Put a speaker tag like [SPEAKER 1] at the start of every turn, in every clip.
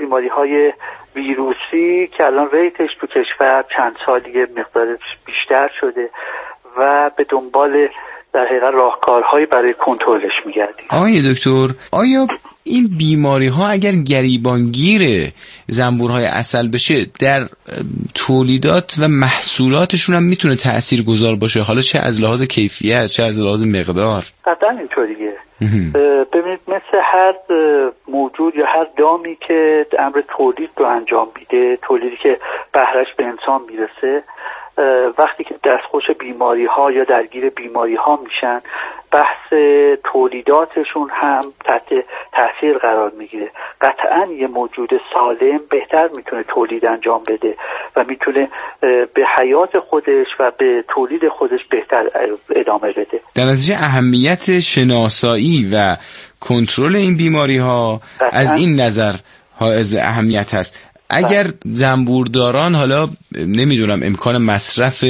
[SPEAKER 1] بیماری‌های ویروسی که الان ریتش تو کشور چند سالیه مقدارش بیشتر شده و به دنبال در حقیقت راهکارهایی برای کنترلش می‌گردیم.
[SPEAKER 2] آقای دکتر، آیا این بیماری‌ها اگر گریبانگیر زنبورهای عسل بشه در تولیدات و محصولاتشون هم میتونه تأثیرگذار باشه، حالا چه از لحاظ کیفیت چه از لحاظ مقدار؟
[SPEAKER 1] قطعا اینطوریه. ببینید مثل هر موجود یا هر دامی که امر تولید رو انجام میده، تولیدی که بهرش به انسان میرسه، وقتی که دستخوش بیماری ها یا درگیر بیماری ها میشن، بحث تولیداتشون هم تحت تاثیر قرار میگیره. قطعا یه موجود سالم بهتر میتونه تولید انجام بده و میتونه به حیات خودش و به تولید خودش بهتر ادامه بده.
[SPEAKER 2] در نتیجه اهمیت شناسایی و کنترل این بیماری ها از این نظر حائز اهمیت هست. اگر زنبورداران حالا نمیدونم امکان مصرف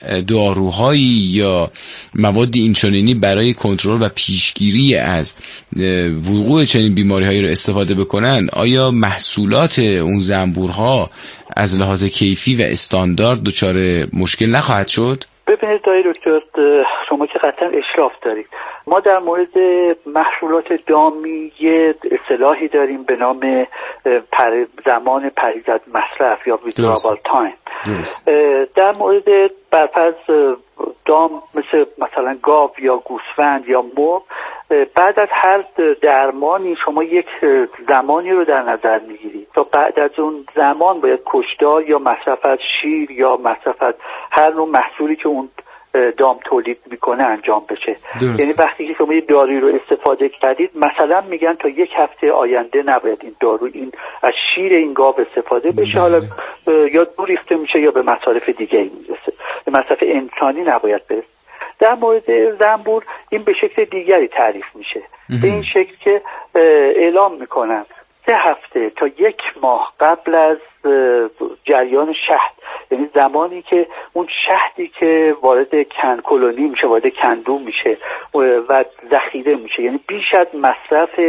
[SPEAKER 2] داروهایی یا موادی اینچنینی برای کنترل و پیشگیری از وقوع چنین بیماری‌هایی رو استفاده بکنن، آیا محصولات اون زنبورها از لحاظ کیفی و استاندارد دچار مشکل نخواهد شد؟
[SPEAKER 1] ببینید آقای دکتر، شما که قطعا اشراف دارید. ما در مورد محصولات دامی یه اصطلاحی داریم به نام زمان پریزد مصرف یا withdrawal time. در مورد برفرض دام مثلا گاو یا گوسفند یا مرغ، بعد از هر درمانی شما یک زمانی رو در نظر میگیرید تا بعد از اون زمان باید کشتار یا مصرف از شیر یا مصرف از هر نوع محصولی که اون دام تولید میکنه انجام بشه. یعنی وقتی که شما یه دارویی رو استفاده کردید، مثلا میگن تا یک هفته آینده نباید این دارو از شیر این گاو استفاده بشه، حالا یا دور ریخته میشه یا به مصارف دیگه میرسه، به مصرف انسانی نباید برسه. در مورد زنبور این به شکل دیگری تعریف میشه، به این شکل که اعلام میکنن 3 هفته تا 1 ماه قبل از جریان شهد، یعنی زمانی که اون شهدی که وارد کلونی میشه، وارد کندو میشه و ذخیره میشه، یعنی بیش از مصرف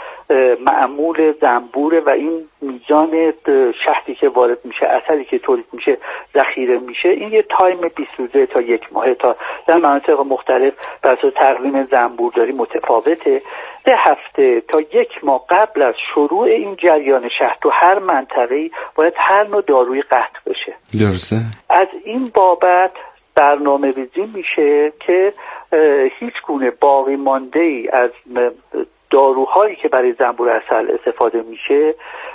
[SPEAKER 1] معمول زنبوره و این میزان شهدی که وارد میشه، عسلی که تولید میشه ذخیره میشه، این یه تایم 20 روزه تا 1 ماه تا در مناطق مختلف بر اساس تقویم زنبورداری متفاوته. 3 هفته تا 1 ماه قبل از شروع این جریان شهد تو هر منطقه‌ای باید هر نوع دارویی قطع بشه.
[SPEAKER 2] درسته.
[SPEAKER 1] از این بابت برنامه‌ریزی میشه که هیچ گونه باقی مانده ای از داروهایی که برای زنبور عسل استفاده میشه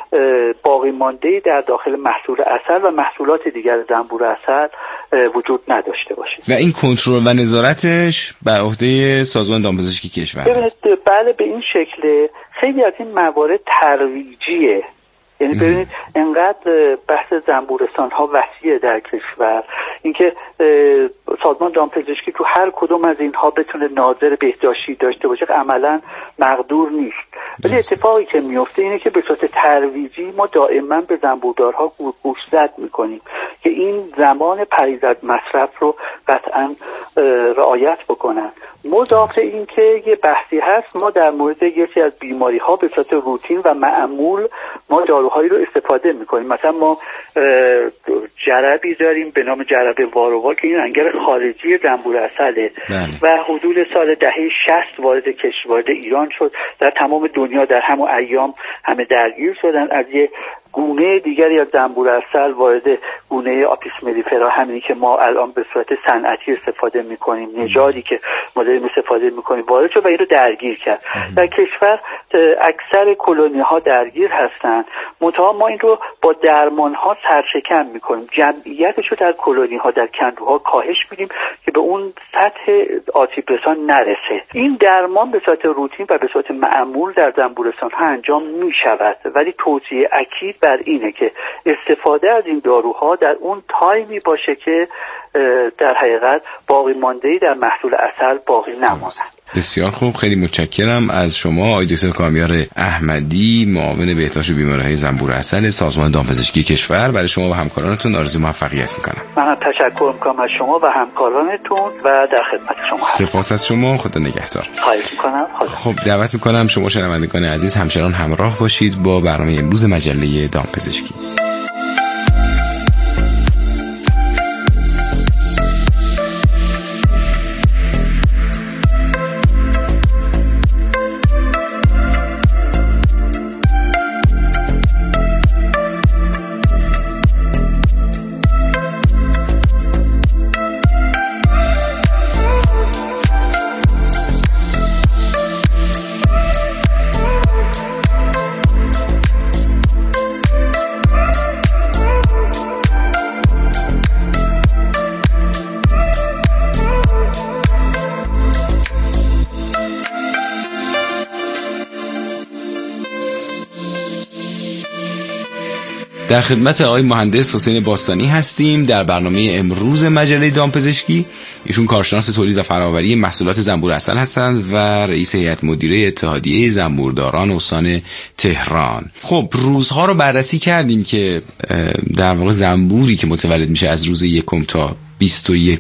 [SPEAKER 1] باقی مانده در داخل محصول عسل و محصولات دیگر زنبور عسل وجود نداشته باشه.
[SPEAKER 2] و این کنترل و نظارتش بر عهده سازمان دامپزشکی کشور است.
[SPEAKER 1] بله، به این شکل. خیلی از این موارد ترویجیه، یعنی ببینید انقدر بحث زنبورستان ها وسیعه در کشور، اینکه سازمان دامپزشکی تو هر کدوم از اینها بتونه ناظر بهداشتی داشته باشه عملا مقدور نیست. ولی اتفاقی که میفته اینه که به صورت ترویجی ما دائما به زنبوردارها گوشزد میکنیم که این زمان پریزد مصرف رو قطعا رعایت بکنن. مضاف این که یه بحثی هست، ما در مورد یکی از بیماری ها به صورت روتین و معمول ما داروهایی رو استفاده میکنیم. مثلا ما جربی داریم به نام جرب وارووا که این انگل خارجی زنبور عسله و حدود سال دهه 60 وارد ایران شد. در تمام دنیا در همون ایام همه درگیر شدن. از یه گونه دیگری از زنبور عسل وارد گونه آپیس ملیفرا، همینی که ما الان به صورت صنعتی استفاده میکنیم، نژادی که ما داریم استفاده میکنیم وارد شد و این رو درگیر کرد. در کشور اکثر کلونی ها درگیر هستن، منتها ما این رو با درمان ها سرشکن میکنیم، جمعیتش رو در کلونی ها در کندوها کاهش میدیم که به اون سطح آسیب رسان نرسه. این درمان به صورت روتین و به صورت معمول در زنبورستان ها انجام میشود، ولی توصیه اکید بر اینه که استفاده از این داروها در اون تایمی باشه که در حقیقت باقی مانده‌ای در محصول عسل باقی نماند.
[SPEAKER 2] بسیار خوب، خیلی متشکرم از شما آقای دکتر کامیار احمدی، معاون بهداشت بیماری‌های زنبور عسل سازمان دامپزشکی کشور. برای شما و همکارانتون آرزوی موفقیت میکنم.
[SPEAKER 1] من تشکر میکنم از شما و همکارانتون و در خدمت شما هستم.
[SPEAKER 2] سپاس از شما، خدا نگهدار.
[SPEAKER 1] خواهش میکنم.
[SPEAKER 2] خب دعوت میکنم شما شنوندگان عزیز همچنان همراه باشید با برنامه امروز مجله دامپزشکی. در خدمت آقای مهندس حسین باستانی هستیم در برنامه امروز مجله دامپزشکی. ایشون کارشناس تولید و فراوری محصولات زنبور عسل هستند و رئیس هیئت مدیره اتحادیه زنبورداران استان تهران. خب روزها رو بررسی کردیم که در واقع زنبوری که متولد میشه از روز 1 تا 21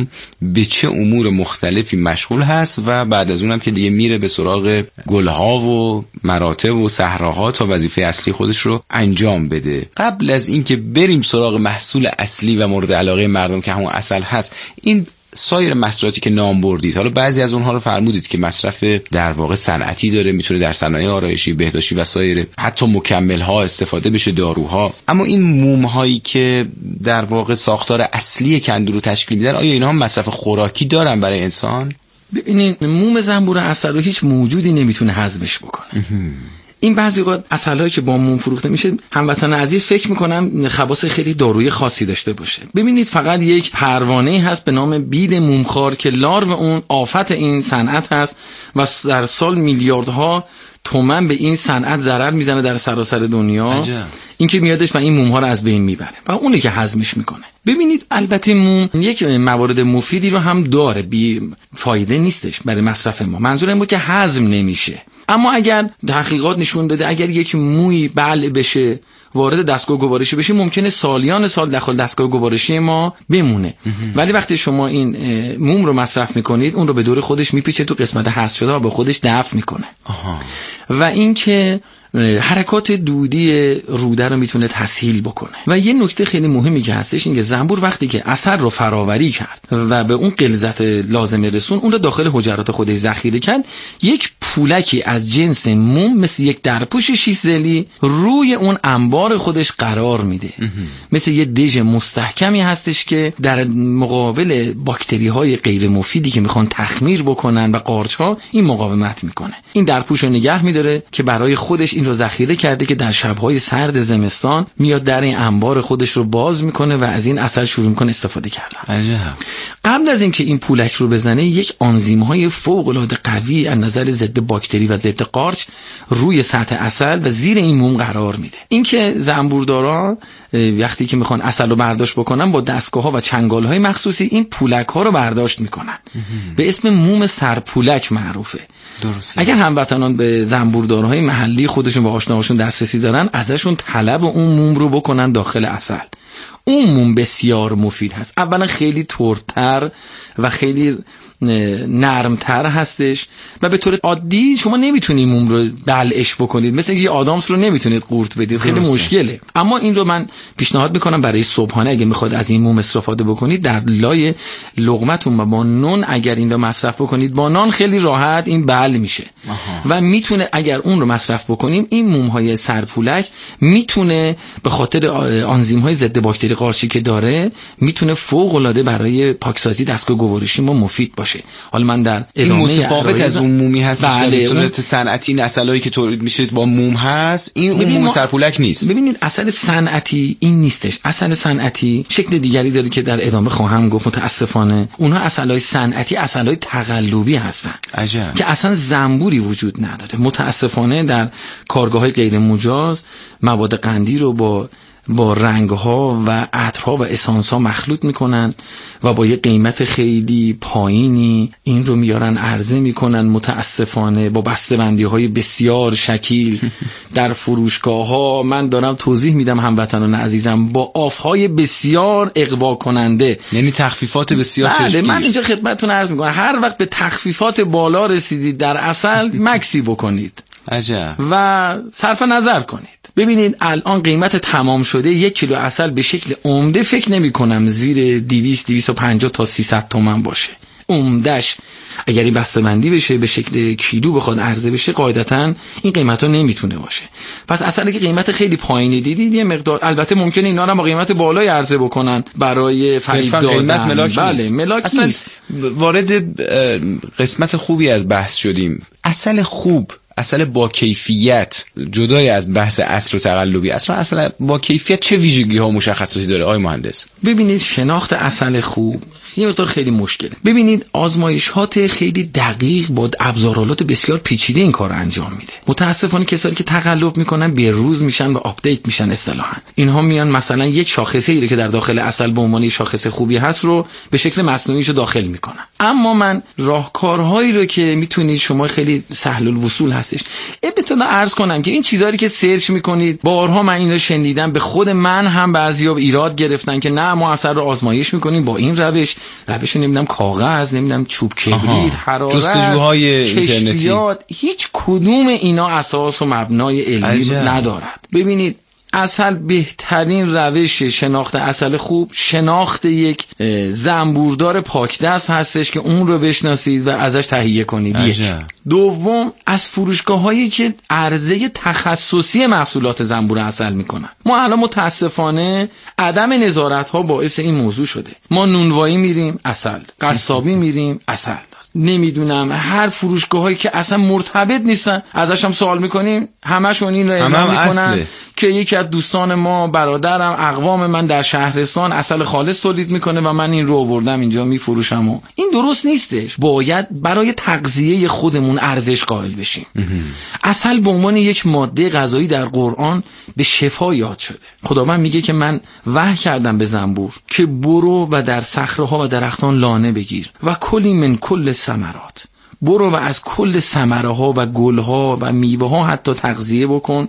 [SPEAKER 2] به چه امور مختلفی مشغول هست و بعد از اونم که دیگه میره به سراغ گلها و مراتب و صحراها تا وظیفه اصلی خودش رو انجام بده. قبل از اینکه بریم سراغ محصول اصلی و مورد علاقه مردم که همون عسل هست، این سایر محصولاتی که نام بردید، حالا بعضی از اونها رو فرمودید که مصرف در واقع صنعتی داره، میتونه در صنایع آرایشی، بهداشتی و سایر حتی مکمل ها استفاده بشه، داروها. اما این موم هایی که در واقع ساختار اصلی کندو رو تشکیل میدن، آیا اینها هم مصرف خوراکی دارن برای انسان؟
[SPEAKER 3] ببینید موم زنبور عسل رو هیچ موجودی نمیتونه هضمش بکنه. این بعضی وقت عسلایی که با موم فروخته میشه، هموطن عزیز فکر میکنم خواص خیلی دارویی خاصی داشته باشه. ببینید فقط یک پروانه هست به نام بید مومخوار که لارو اون آفت این صنعت هست و در سال میلیاردها تومان به این صنعت ضرر میزنه در سراسر دنیا. این که میادش و این موم ها رو از بین میبره و اونه که هضمش میکنه. ببینید البته موم یک موارد مفیدی رو هم داره، بی فایده نیستش برای مصرف ما. منظورم بود که هضم نمیشه. اما اگر تحقیقات نشون داده اگر یک موی بلع بشه، وارد دستگاه گوارشی بشه، ممکنه سالیان سال داخل دستگاه گوارشی ما بمونه. ولی وقتی شما این موم رو مصرف میکنید، اون رو به دور خودش میپیچه تو قسمت حس شده و به خودش دفع میکنه. و این که حرکات دودی روده رو میتونه تسهیل بکنه. و یه نکته خیلی مهمی که هستش این که زنبور وقتی که عسل رو فراوری کرد و به اون غلظت لازمه رسون، اون رو داخل حجرات خودش ذخیره کرد، یک پولکی از جنس موم مثل یک درپوش شیش‌زلی روی اون انبار خودش قرار میده. مثل یه دژ مستحکمی هستش که در مقابل باکتری های غیر مفیدی که میخوان تخمیر بکنن و قارچ ها این مقاومت میکنه. این درپوش رو نگه میداره که برای خودش این رو ذخیره کرده که در شب‌های سرد زمستان میاد در این انبار خودش رو باز میکنه و از این عسل شروع میکنه استفاده کردن. قبل از اینکه این پولک رو بزنه، یک آنزیم‌های فوق‌العاده قوی از نظر ضد باکتری و ضد قارچ روی سطح عسل و زیر این موم قرار میده. این که زنبوردارا وقتی که میخوان عسل رو برداشت بکنن، با دستگاه‌ها و چنگال‌های مخصوصی این پولک‌ها رو برداشت میکنن. به اسم موم سرپولک معروفه. درسته. اگر هموطنان به زنبوردارهای محلی خودشون با آشناهاشون دسترسی دارن، ازشون طلب اون موم رو بکنن داخل عسل. اون موم بسیار مفید هست. اولا خیلی ترتر و خیلی نرمتر هستش و به طور عادی شما نمیتونید موم رو بلعش بکنید، مثل یه آدامس رو نمیتونید قورت بدید، خیلی مشکله. اما این رو من پیشنهاد میکنم برای صبحانه اگه میخواد از این موم استفاده بکنید، در لای لقمتون و با نون اگر این رو مصرف بکنید، با نان خیلی راحت این بلع میشه. و میتونه اگر اون رو مصرف بکنیم، این موم های سرپولک میتونه به خاطر آنزیم های ضد باکتری قارچی که داره، میتونه فوق العاده برای پاکسازی دستگاه گوارشی ما مفید باشه. حالا من در ادامه
[SPEAKER 2] این متفاوت از اون مومی هست که به صورت صنعتی این عسلایی که تولید میشه با موم هست، این اون موم سرپولک نیست.
[SPEAKER 3] ببینید عسل صنعتی این نیستش. عسل صنعتی شکل دیگری داره که در ادامه خواهم گفت. متاسفانه اونها عسلای صنعتی عسلای تقلبی هستن.
[SPEAKER 2] عجب.
[SPEAKER 3] که اصلا زنبوری وجود نداره. متاسفانه در کارگاه‌های غیر مجاز مواد قندی رو با با رنگ‌ها و عطرها و اسانس‌ها مخلوط میکنن و با یه قیمت خیلی پایینی این رو میارن عرضه میکنن، متاسفانه با بسته‌بندی‌های بسیار شکیل در فروشگاه‌ها. من دارم توضیح میدم هموطنان عزیزم، با آف‌های بسیار اغوا کننده،
[SPEAKER 2] یعنی تخفیفات بسیار چشمگیر.
[SPEAKER 3] بله، من اینجا خدمتتون عرض میکنم هر وقت به تخفیفات بالا رسیدید در عسل مکسی بکنید.
[SPEAKER 2] عجب.
[SPEAKER 3] و صرف نظر کنید. ببینید الان قیمت تمام شده 1 کیلو عسل به شکل عمده فکر نمی کنم زیر 200 250 تا 300 تومان باشه. عمدش اگر این بسته‌بندی بشه به شکل کیلو بخواد عرضه بشه قاعدتاً این قیمتا نمیتونه باشه. پس اصلا که قیمت خیلی پایینی دیدید یه مقدار، البته ممکنه اینا رو با قیمت بالای عرضه بکنن برای فریب دادن. بله ملاک نیست.
[SPEAKER 2] وارد قسمت خوبی از بحث شدیم. عسل خوب، عسل با کیفیت، جدای از بحث اصل و تقلبی، اصلا با کیفیت چه ویژگی ها مشخصاتی داره آقای مهندس؟
[SPEAKER 3] ببینید شناخت عسل خوب یه مقدار خیلی مشکله. ببینید آزمایشات خیلی دقیق با ابزارالات بسیار پیچیده این کار انجام میده. متاسفانه کسایی که تقلب میکنن به روز میشن و آپدیت میشن اصطلاحاً. اینها میان مثلا یک شاخصه ای که در داخل عسل به عنوان شاخص خوبی هست رو به شکل مصنوعیشو داخل میکنن. اما من راهکارهایی رو که میتونید شما خیلی سهل الوصول هستش بتونم عرض کنم که این چیزایی که سرچ میکنید بارها من این رو شنیدم، به خود من هم بعضیا ایراد گرفتن که نه ما عسل رو آزمایش میکنیم با این روش نمیدونم کاغذ، نمیدونم چوب کبریت، حرارت،
[SPEAKER 2] جستجوهای اینترنتی،
[SPEAKER 3] هیچ کدوم اینا اساس و مبنای علمی ندارد. ببینید عسل بهترین روش شناخت عسل خوب شناخت یک زنبوردار پاکدست هستش که اون رو بشناسید و ازش تهیه کنید. یک. دوم از فروشگاه‌هایی که عرضه تخصصی محصولات زنبور عسل میکنن. ما الان متاسفانه عدم نظارت ها باعث این موضوع شده. ما نونوایی میریم عسل، قصابی میریم عسل، نمیدونم هر فروشگاهایی که اصلا مرتبط نیستن ازش هم سوال میکنیم همشون این رو اعلام میکنن که یکی از دوستان ما، برادرم، اقوام من در شهرستان عسل خالص تولید میکنه و من این رو آوردم اینجا میفروشم و این درست نیستش. باید برای تغذیه خودمون ارزش قائل بشیم. عسل به عنوان یک ماده غذایی در قرآن به شفا یاد شده. خداوند میگه که من وحی کردم به زنبور که برو و در صخره‌ها و درختان لانه بگیر و کلی من کل ثمرات، برو و از کل ثمره ها و گل ها و میوه ها حتی تغذیه بکن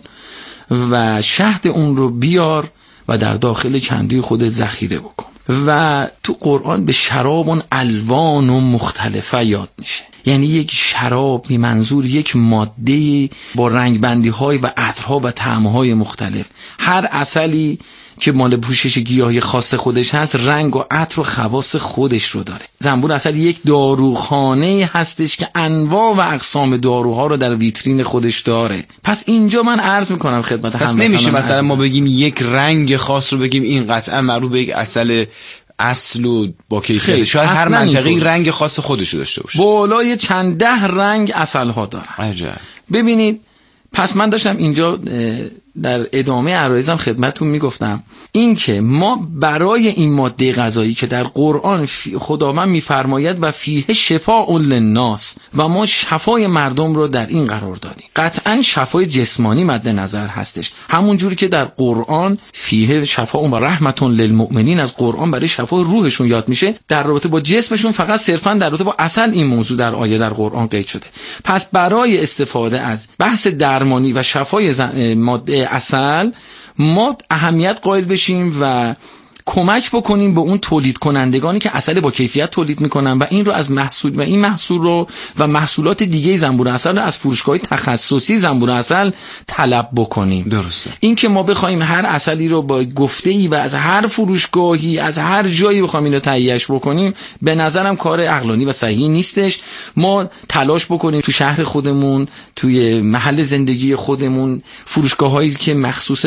[SPEAKER 3] و شهد اون رو بیار و در داخل کندوی خودت ذخیره بکن. و تو قرآن به شراب الوان و مختلفه یاد میشه، یعنی یک شراب به منظور یک ماده با رنگ بندی های و عطرها و طعم های مختلف. هر عسلی که مال پوشش گیاهی خاص خودش هست رنگ و عطر و خواص خودش رو داره. زنبور عسل یک داروخانه هستش که انواع و اقسام داروها رو در ویترین خودش داره. پس اینجا من عرض میکنم خدمت هموطنان، پس
[SPEAKER 2] نمیشه مثلا ما بگیم یک رنگ خاص رو بگیم این قطعا معروف به یک عسل اصل و با کیفیت. شاید هر منطقه‌ای رنگ خاص خودش رو داشته باشه.
[SPEAKER 3] بالای چند ده رنگ عسل ها داره.
[SPEAKER 2] عجب.
[SPEAKER 3] ببینید پس من داشتم اینجا در ادامه عرایزم خدمتتون میگفتم این که ما برای این ماده غذایی که در قرآن خداوند میفرماید و فیه شفاء للناس و ما شفای مردم رو در این قرار دادیم، قطعا شفای جسمانی مد نظر هستش، همون جوری که در قرآن فیه شفاء و رحمت للمؤمنین از قرآن برای شفای روحشون یاد میشه، در رابطه با جسمشون فقط صرفا در رابطه با عسل این موضوع در آیه در قرآن قید شده. پس برای استفاده از بحث درمانی و شفای ماده عسل ما اهمیت قائل بشیم و کمک بکنیم به اون تولید کنندگانی که عسل با کیفیت تولید میکنن و این رو از محصول و این محصول رو و محصولات دیگه زنبور عسل رو از فروشگاه تخصصی زنبور عسل طلب بکنیم.
[SPEAKER 2] درسته.
[SPEAKER 3] این که ما بخوایم هر عسلی رو با گفته‌ای و از هر فروشگاهی از هر جایی بخوایم اینو تهیهش بکنیم به نظرم کار عقلانی و صحیحی نیستش. ما تلاش بکنیم تو شهر خودمون، توی محل زندگی خودمون فروشگاهایی که مخصوص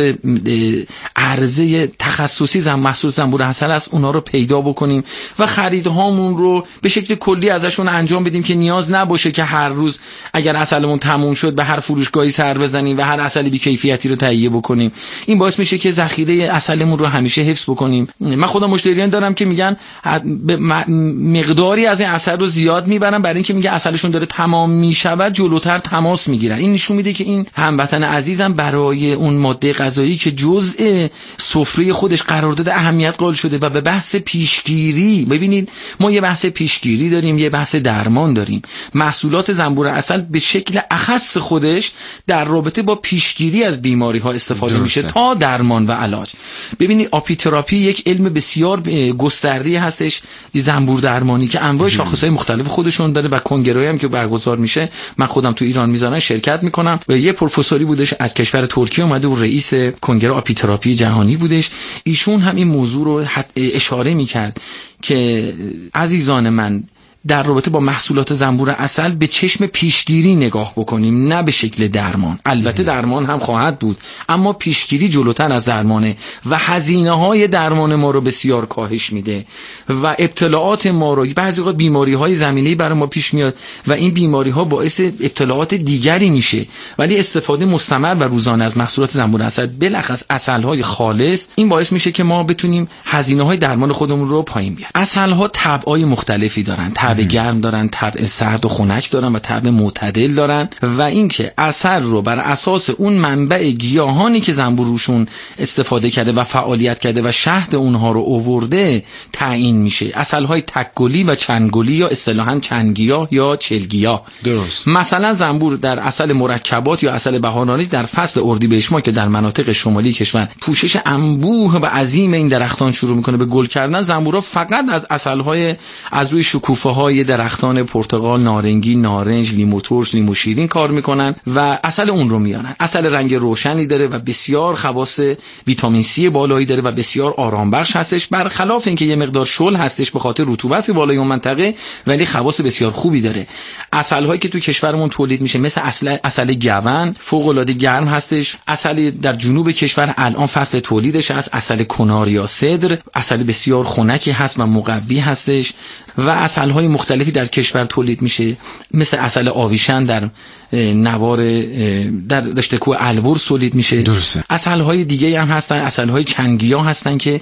[SPEAKER 3] عرضه تخصصی زنبور عسل است اونا رو پیدا بکنیم و خریدهامون رو به شکل کلی ازشون انجام بدیم که نیاز نباشه که هر روز اگر عسلمون تموم شد به هر فروشگاهی سر بزنیم و هر عسلی بی کیفیتی رو تهیه بکنیم. این باعث میشه که ذخیره عسلمون رو همیشه حفظ بکنیم. من خودم مشتریان دارم که میگن مقداری از این عسل رو زیاد میبرن برای اینکه میگه عسلشون داره تمام میشود جلوتر تماس میگیرن. این نشون میده که این هموطن عزیزم برای اون ماده غذایی که جزء سفره خودش قرار داده، اهمیت قائل شده و به بحث پیشگیری. ببینید ما یه بحث پیشگیری داریم، یه بحث درمان داریم. محصولات زنبور عسل به شکل اخص خودش در رابطه با پیشگیری از بیماری ها استفاده میشه تا درمان و علاج. ببینید آپیتراپی یک علم بسیار گسترده هستش، زنبور درمانی که انواع شاخصهای مختلف خودشون داره و کنگره‌ای هم که برگزار میشه، من خودم تو ایران میذارن شرکت میکنم. و یه پروفسوری بودش از کشور ترکیه اومده و رئیس کنگره آپیتراپی جهانی بودش، ایشون هم این موضوع رو اشاره میکرد که عزیزان من در رابطه با محصولات زنبور عسل به چشم پیشگیری نگاه بکنیم، نه به شکل درمان. البته درمان هم خواهد بود، اما پیشگیری جلوتر از درمانه و هزینه‌های درمان ما رو بسیار کاهش میده و ابتلاعات ما رو، بعضی وقت بیماری‌های زمینه‌ای برای ما پیش میاد و این بیماری‌ها باعث ابتلاعات دیگری میشه، ولی استفاده مستمر و روزانه از محصولات زنبور عسل، بلخص عسل‌های خالص، این باعث میشه که ما بتونیم هزینه‌های درمان خودمون رو پایین بیاریم. عسل‌ها طبعای مختلفی دارن، طبع گرم دارن، طبع سرد و خنک دارن و طبع معتدل دارن و اینکه عسل رو بر اساس اون منبع گیاهانی که زنبور روشون استفاده کرده و فعالیت کرده و شهد اونها رو آورده تعیین میشه. عسل‌های تک‌گلی و چندگلی یا اصطلاحاً چندگیاه یا چلگیاه.
[SPEAKER 2] درست.
[SPEAKER 3] مثلا زنبور در عسل مرکبات یا عسل بهارانی در فصل اردیبهشت ماه که در مناطق شمالی کشور پوشش انبوه و عظیم این درختان شروع میکنه به گل کردن، زنبورا فقط از عسل‌های از روی شکوفه‌های درختان پرتقال، نارنگی، نارنج، لیمو ترش، لیمو شیرین کار میکنن و عسل اون رو میارن. عسل رنگ روشنی داره و بسیار خواص ویتامین سی بالایی داره و بسیار آرام بخش هستش، برخلاف اینکه یه مقدار شل هستش به خاطر رطوبت بالای اون منطقه، ولی خواص بسیار خوبی داره. عسل هایی که تو کشورمون تولید میشه مثل عسل گون فوق العاده گرم هستش. عسل در جنوب کشور الان فصل تولیدش است، عسل کنار یا سدر، عسل بسیار خنکی هست و مقوی هستش و عسل های مختلفی در کشور تولید میشه مثل عسل آویشن در نوار در رشته کوه البرز تولید میشه. عسل های دیگه هم هستن، عسل های چنگیاه هستن که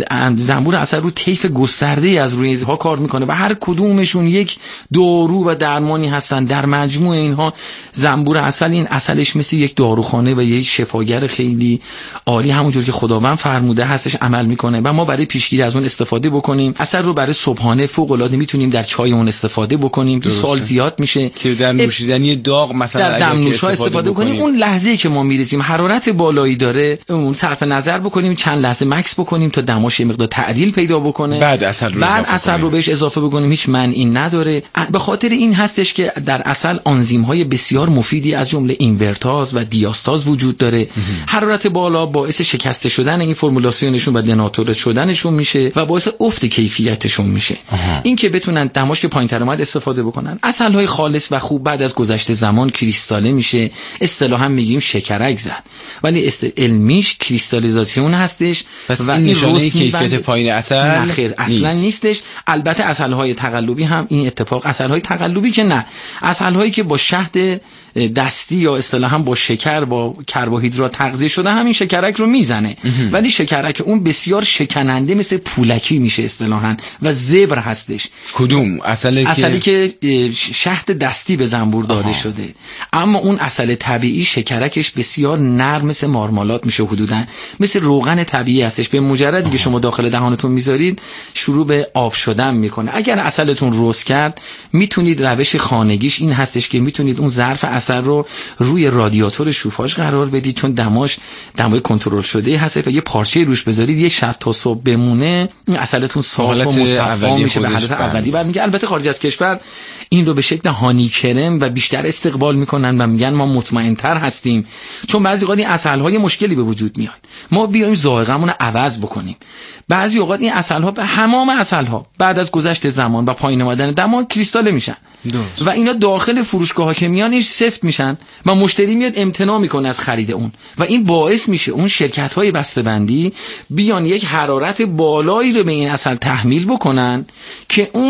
[SPEAKER 3] زنبور عسل رو طیف گسترده از روی ها کار میکنه و هر کدومشون یک دارو و درمانی هستن. در مجموع اینها زنبور عسل، این عسلش مثل یک داروخانه و یک شفاگر خیلی عالی همونجور که خداوند فرموده هستش عمل میکنه و ما برای پیشگیری از اون استفاده بکنیم. عسل رو برای صبحانه فوق العاده میتونیم در چایمون استفاده بکنیم. سال زیاد میشه
[SPEAKER 2] که در نوشیدنی داغ مثلا
[SPEAKER 3] در دمنوش‌ها استفاده بکنیم. اون لحظه‌ای که ما میرسیم حرارت بالایی داره، اون صرف نظر بکنیم، چند لحظه مکس بکنیم تا دماش یه مقدار تعدیل پیدا بکنه، بعد عسل رو بهش اضافه بکنیم. هیچ مانعی نداره. به خاطر این هستش که در عسل آنزیم‌های بسیار مفیدی از جمله اینورتاز و دیاستاز وجود داره. حرارت بالا باعث شکسته شدن این فرمولاسیونشون و دناتور شدنشون میشه و باعث افت کیفیتشون میشه. این که بتونن دماش که پایین‌تر اومد استفاده بکنن. عسل‌های خالص و خوب بعد از گذشت زمان کریستاله میشه، اصطلاحاً میگیم شکرک زد، ولی علمیش کریستالیزاسیون هستش و این
[SPEAKER 2] نشانه کیفیت پایین عسل
[SPEAKER 3] نخیر اصلا نیستش. البته عسل‌های تقلبی هم این اتفاق، عسل‌های تقلبی که نه، عسل‌هایی که با شهد دستی یا اصطلاحاً با شکر با کربوهیدرات تغذیه شده همین شکرک رو میزنه، ولی شکرک اون بسیار شکننده مثل پولکی میشه اصطلاحاً و زبر هستش.
[SPEAKER 2] کدوم عسلی
[SPEAKER 3] که شهد دستی به زنبور داده شده، اما اون عسل طبیعی شکرکش بسیار نرم مثل مارمالات میشه، حدوداً مثل روغن طبیعی هستش. به مجردی که شما داخل دهانتون میذارید شروع به آب شدن میکنه. اگر عسلتون رس کرد میتونید روش خانگیش این هستش که میتونید اون ظرف عسل رو روی رادیاتور شوفاژ قرار بدید، چون دمای کنترل شده هست و یه پارچه روش بذارید یک شب تا صبح بمونه، این عسلتون صاف و مصفا میشه، به حالت اولی برمیگه. البته خارج از کشور این رو به شکل هانی کرم و بیشتر استقبال میکنن و میگن ما مطمئن‌تر هستیم، چون بعضی اوقات این عسل‌های مشکلی به وجود میاد، ما بیایم ذائقه‌مون رو عوض بکنیم. بعضی اوقات این عسل‌ها به همام عسل‌ها بعد از گذشت زمان و پایین اومدن دما کریستاله میشن و اینا داخل فروشگاه‌ها که میانش سفت میشن و مشتری میاد امتناع میکنه از خرید اون و این باعث میشه اون شرکت‌های بسته‌بندی بیان یک حرارت بالایی رو به این عسل تحمیل بکنن که اون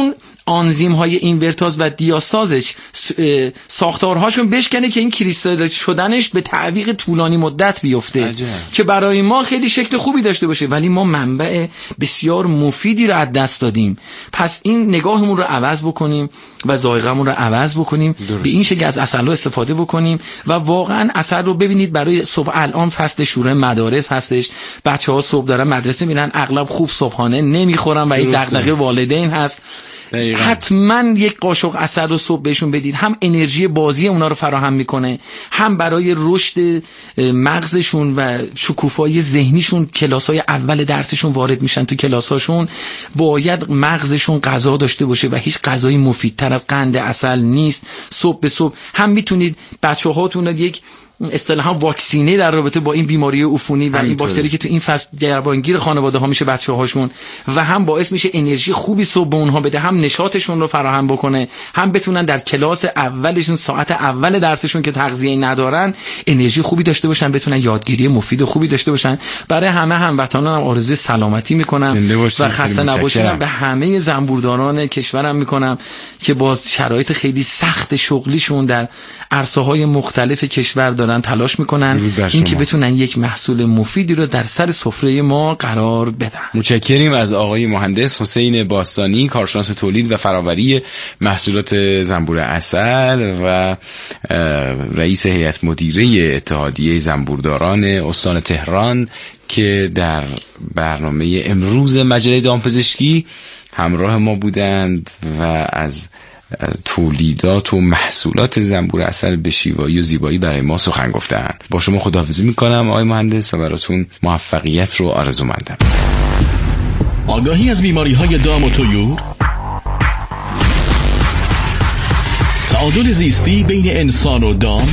[SPEAKER 3] آنزیم های اینورتاز و دیاسازش ساختارهاشون بشکنه که این کریستال شدنش به تعویق طولانی مدت بیفته که برای ما خیلی شکل خوبی داشته باشه، ولی ما منبع بسیار مفیدی رو از دست دادیم. پس این نگاهمون رو عوض بکنیم و ذائقه‌مون رو عوض بکنیم، به این شکل از عسل استفاده بکنیم و واقعا عسل رو ببینید برای صبح. الان فصل شروع مدارس هستش، بچه‌ها صبح دارن مدرسه میرن، اغلب خوب صبحانه نمیخورن و این دغدغه والدین هست. حتما یک قاشق عسل رو صبح بهشون بدید، هم انرژی بازی اونا رو فراهم میکنه، هم برای رشد مغزشون و شکوفایی ذهنیشون. کلاسای اول درسشون وارد میشن تو کلاساشون، باید مغزشون غذا داشته باشه و هیچ غذایی مفیدتر از قند عسل نیست. صبح به صبح هم میتونید بچه‌هاتون رو یک اصطلاحاً واکسینه در رابطه با این بیماری عفونی و این باکتری که تو این فصل گربانگیر خانواده ها میشه بچه‌هاشون، و هم باعث میشه انرژی خوبی صبح به اونها بده، هم نشاطشون رو فراهم بکنه، هم بتونن در کلاس اولشون ساعت اول درسشون که تغذیه ندارن انرژی خوبی داشته باشن، بتونن یادگیری مفید و خوبی داشته باشن. برای همه هموطنانم آرزوی سلامتی میکنم و خسته نباشید به همه زنبورداران کشورم میکنم که با شرایط خیلی سخت شغلیشون در عرصه‌های مختلف کشور دارن تلاش میکنن این که بتونن یک محصول مفیدی رو در سر سفره ما قرار بدن.
[SPEAKER 2] متشکریم از آقای مهندس حسین باستانی، کارشناس تولید و فراوری محصولات زنبور عسل و رئیس هیئت مدیره اتحادیه زنبورداران استان تهران، که در برنامه امروز مجله دامپزشکی همراه ما بودند و از تولیدات و محصولات زنبور عسل به شیوایی و زیبایی برای ما سخن گفتند. با شما خداحافظی میکنم آقای مهندس و براتون موفقیت رو آرزومندم.
[SPEAKER 4] آگاهی از بیماری‌های دام و طیور، تعادل زیستی بین انسان و دام،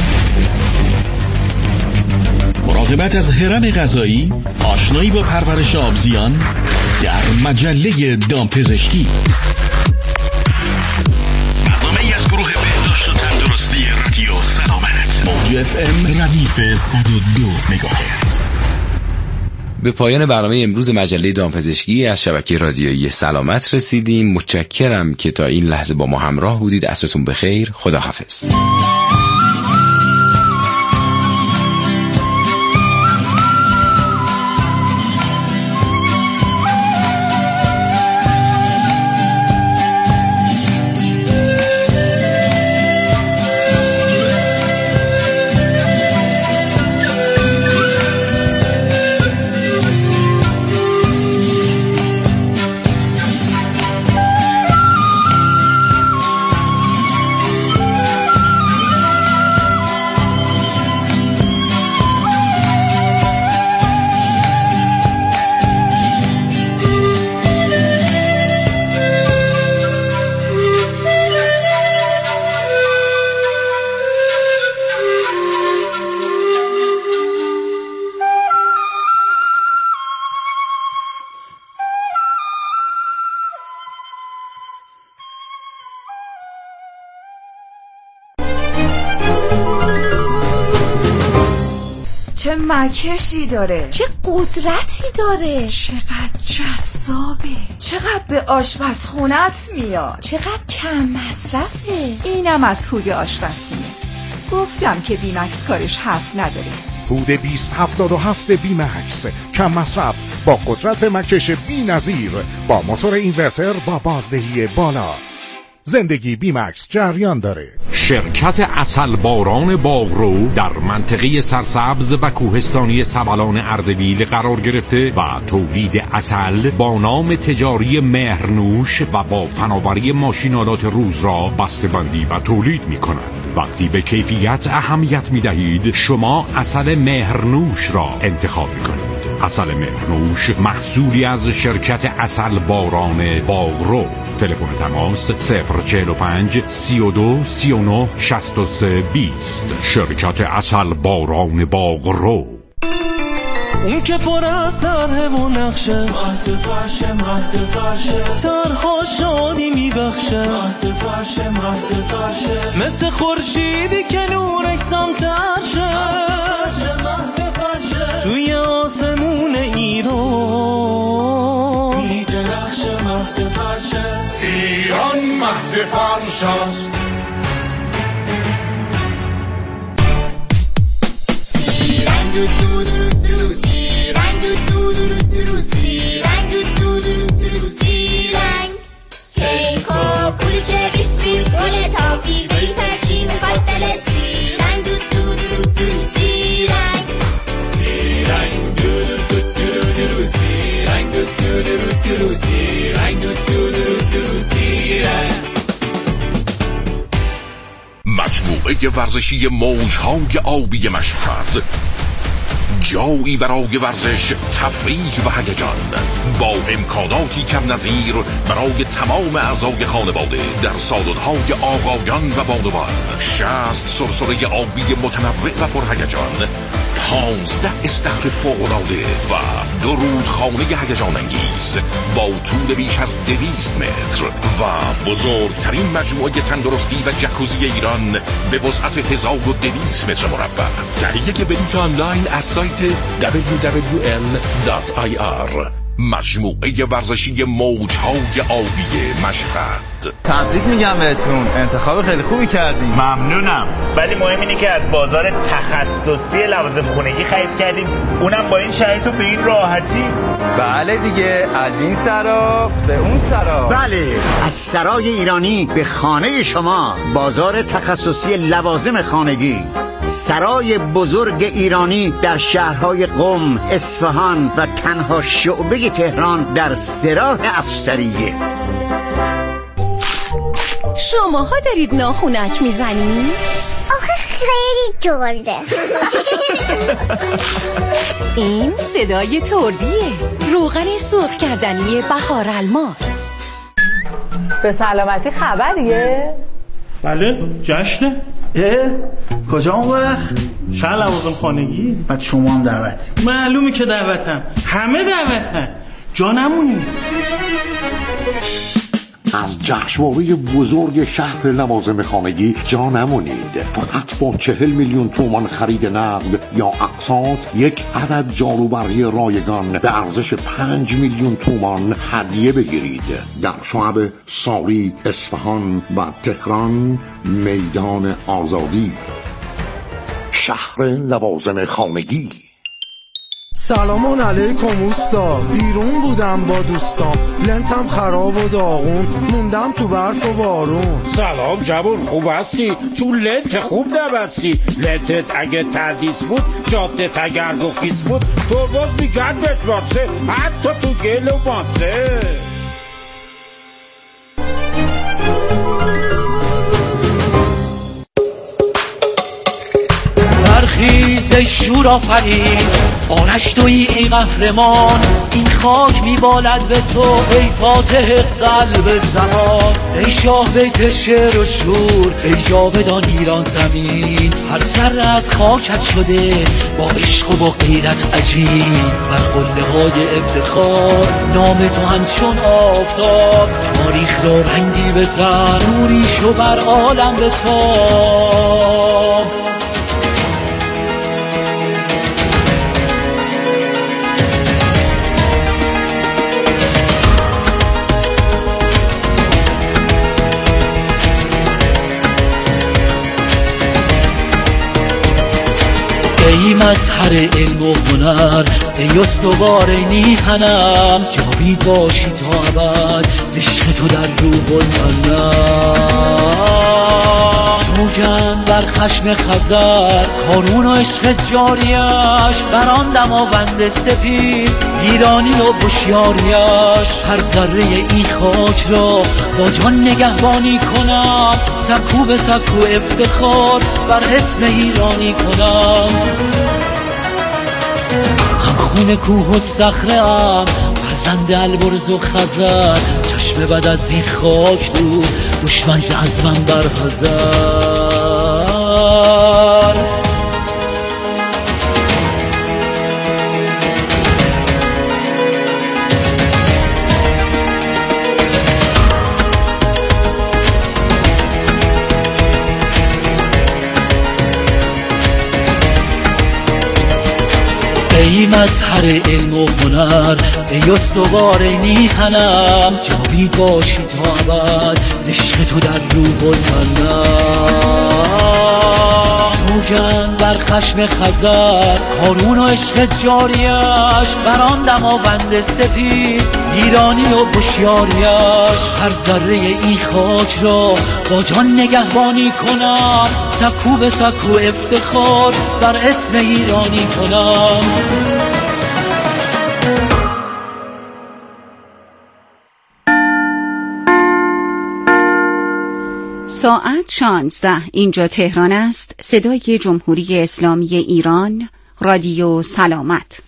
[SPEAKER 4] مراقبت از هرم غذایی، آشنایی با پرورش آبزیان در مجله دامپزشکی. گروه بهداشت و تندرستی رادیو سلامت، موج FM ردیف 102 مگاهرتز.
[SPEAKER 2] به پایان برنامه امروز مجله دامپزشکی از شبکه رادیویی سلامت رسیدیم. متشکرم که تا این لحظه با ما همراه بودید. عصرتون بخیر. خداحافظ.
[SPEAKER 5] چه مکشی داره،
[SPEAKER 6] چه قدرتی داره،
[SPEAKER 5] چقدر جذابه، چقدر به آشپزخونت میاد،
[SPEAKER 6] چقدر کم مصرفه.
[SPEAKER 5] اینم از هود آشپزخونه. گفتم که بیمکس کارش حرف نداره.
[SPEAKER 7] هود 2077 بیمکس، کم مصرف با قدرت مکش بی‌نظیر، با موتور اینورتر با بازدهی بالا. زندگی بیمکس جریان داره.
[SPEAKER 8] شرکت عسل باران باغرو در منطقه سرسبز و کوهستانی سبلان اردبیل قرار گرفته و تولید عسل با نام تجاری مهرنوش و با فناوری ماشینالات روز را بسته‌بندی و تولید می کند. وقتی به کیفیت اهمیت می دهید، شما عسل مهرنوش را انتخاب می کنید. عسل مهرنوش محصولی از شرکت عسل باران باغرو. تلفن تماس 045 32 39 63 20. شرکت عسل باران باغرو.
[SPEAKER 9] اون که پر از طرح و نقشه، مهد فرشه طرحها شادی میبخشه، مهد فرشه مثل خورشیدی که نورش سمتر شه، مهد فرشه توی آسمون ایران میدرخشه، مهد فرشه ایران
[SPEAKER 7] مهد فرشاست.
[SPEAKER 10] سیرنگ دو دو دو سیرنگ دو دو دو سیرنگ دو دو دو سیرنگ کیک و کلچه بیسکویت رول تافی ویتر شیر مفضل سیرنگ دو دو دو سیرنگ
[SPEAKER 9] سیرنگ دو دو دو سیرنگ دو دو سیرنگ دو دو سیرنگ.
[SPEAKER 4] مجموعه ورزشی موجهای آبی مشهد، جایی برای ورزش، تفریح و هیجان، با امکاناتی کم نظیر برای تمام اعضای خانواده در سالن‌های آقایان و بانوان. 60 سرسره آبی متنوع و پرهیجان، 15 استخر فوق‌العاده و 2 رودخانه هیجان انگیز با طول بیش از 200 متر و بزرگترین مجموعه تندرستی و جکوزی ایران به وسعت 1200 متر مربع. تهیه بلیط آنلاین از سایت www.l.ir. مجموعه ورزشی موجهای آبی مشهد.
[SPEAKER 11] تبریک میگم بهتون، انتخاب خیلی خوبی کردیم.
[SPEAKER 12] ممنونم، ولی مهم اینه که از بازار تخصصی لوازم خونگی خرید کردیم، اونم با این شرایط و به این راحتی.
[SPEAKER 11] بله دیگه، از این سرا به اون سرا.
[SPEAKER 13] بله، از سرای ایرانی به خانه شما، بازار تخصصی لوازم خانگی، سرای بزرگ ایرانی در شهرهای قم، اصفهان و تنها شعبه تهران در سراح افسریه.
[SPEAKER 6] شماها دارید ناخونک میزنید؟
[SPEAKER 10] آخه خیلی جالده.
[SPEAKER 6] این صدای تردیه، روغن سرخ کردنی بهار الماس.
[SPEAKER 14] به سلامتی خبریه؟
[SPEAKER 15] بله، جشنه.
[SPEAKER 16] کجا اون وقت؟
[SPEAKER 15] شهر لوازم خانگی.
[SPEAKER 16] بعد شما هم دعوتی؟
[SPEAKER 15] معلومه که دعوتم، همه دعوتن، جا نمونی.
[SPEAKER 7] از جشنواره بزرگ شهر لوازم خانگی جا نمونید. فقط با 40 میلیون تومان خرید نقد یا اقساط، یک عدد جاروبری رایگان به ارزش 5 میلیون تومان هدیه بگیرید. در شعب ساری، اصفهان و تهران، میدان آزادی. شهر لوازم خانگی.
[SPEAKER 17] سلام علیکم اوستا، بیرون بودم با دوستام، لنتم خراب و داغون، موندم تو برف و بارون.
[SPEAKER 18] سلام جوون، خوب هستی؟ تو لنت خوب نبستی. لنتت اگه تردیس بود، جادت اگر گفیس بود، تو باز میگردت واسه، حتی تو گل و ماسه.
[SPEAKER 9] برخیز ای شور آفرین، آرش تویی ای قهرمان، این خاک میبالد به تو ای فاتح قلب زمان. ای شاه بیت شعر و شور، ای جاودان ایران زمین، هر ذره از خاکت شده با عشق و با غیرت عجین. بر قله های افتخار نام تو همچون آفتاب، تاریخ را رنگی بزن، نوری شو بر عالم بتاب. ای مظهر علم و هنر، ای استوار میهنم، جاوید باشی تا ابد، عشق تو در روح و تنم. سوگند بر خشم خزر، کارون و عشق جاریش، بر آن دماوند سپید، ایرانی و هوشیاریش. هر ذره این خاک را با جان نگهبانی کنم، سکو به سکو افتخار بر اسم ایرانی کنم. هم خون کوه و صخره ام، فرزند البرز و خزر، چشم بد از این خاک دور، دشمن از من برحذر. ای مظهر سر علم و هنر ای استوار میهنم جاوید باشی تا ابد عشق تو در روح و تنم سوگند بر خشم خزر هارون و عشق جاریش بر آن دماوند سپید ایرانی و هوشیاریش هر ذره این خاک را با جان نگهبانی کنم سکو به سکو افتخار بر اسم ایرانی کنم.
[SPEAKER 19] ساعت 16 اینجا تهران است. صدای جمهوری اسلامی ایران، رادیو سلامت.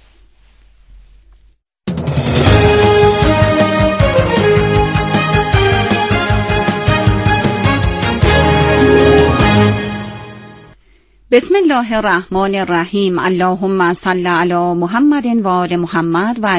[SPEAKER 19] بسم الله الرحمن الرحیم. اللهم صل علی محمد و آل محمد و